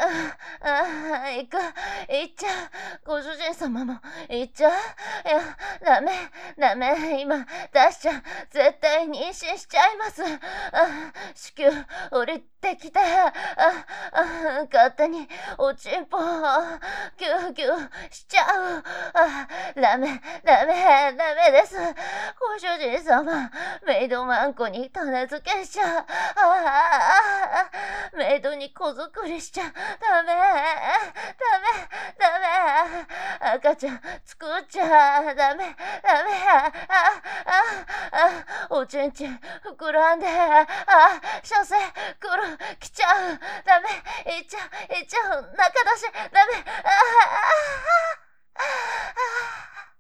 行く。行っちゃう。ご主人様も行っちゃう。いや、ダメ、ダメ。今、出しちゃ絶対妊娠しちゃいます。子宮、降りてきて、勝手におちんぽ、ギュギュしちゃう。ダメ、ダメ、ダメです。ご主人様、メイドマンコに種付けしちゃ。メイドに子作りしちゃダメ、ダメ、ダメ。赤ちゃん作っちゃダメ、ダメ。おちんちん膨らんで、射精来ちゃう。ダメ、いっちゃう、中だし、ダメ。